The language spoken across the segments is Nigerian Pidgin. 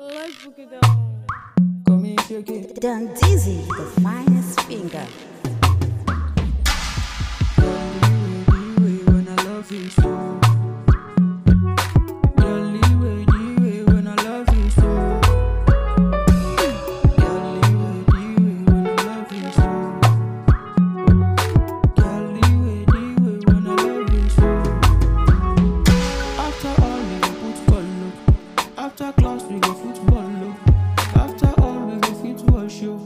Let's book it down. Come here, shake it. Don Dizzy, the finest finger. When I love you so. Girl, the way when I love you so. Girl, the way when I love you so. Girl, the way when I love you so. After all we go put color. After class we go football low. After all we go fit wash you.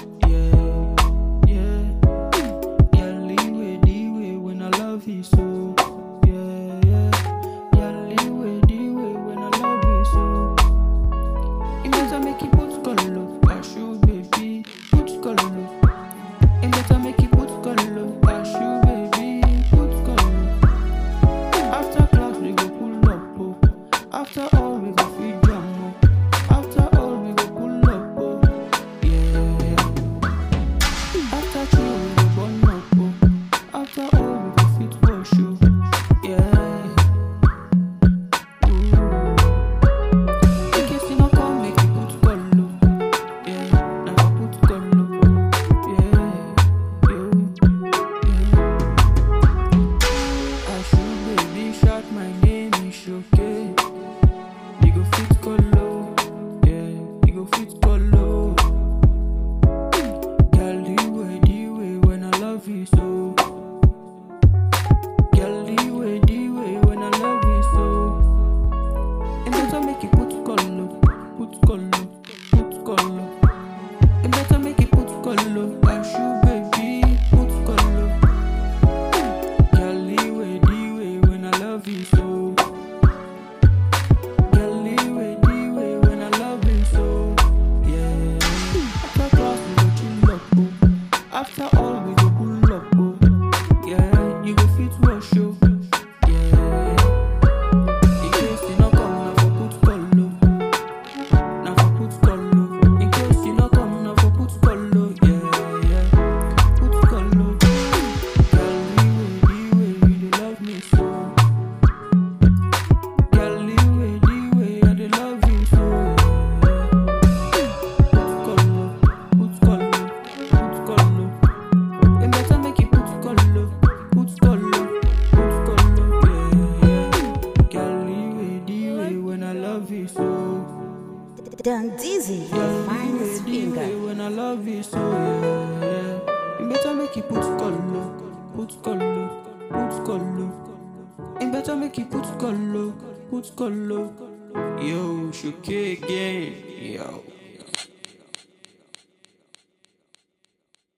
Love you so, yeah. The way when I love you so. It better make you put color, cash you baby, put color. It better make you put color, cash you baby, put color. After class we go pull up, oh. After all we go feed jam, oh. After all we go pull up, oh. Yeah. After chill we go burn up, oh. After all we go fit wash you, yeah. In case you no come, make you put color, yeah. Now I put color, yeah. I should baby shout my name, it's okay. You go fit color, yeah. You go fit color. Girl, the way when I love you so. Girl, the way when I love you so. It better make you put color, put color, put color. It better make you put color, cash you baby, put color. Girl, the way when I love you so. Girl, the way when I love you so, yeah. After class we go chill up, oh. After all we go pull up, oh. Yeah, you go fit wash you. Yeah. In case you no come, now for put color. Now for put color. In case you no come, now for put color. Yeah. Put color. Girl, the way you dey love me so. Girl, the way I dey love you so. Yeah. Put color, put color. It better make you put color, put color, yeah. Girl, the way when I love you so. Don Dizzy, the finest The way finger. when I love you so, yeah. It better make you put color, put color, put color. It better make you put color, put color. Yo, Shuke again, yo.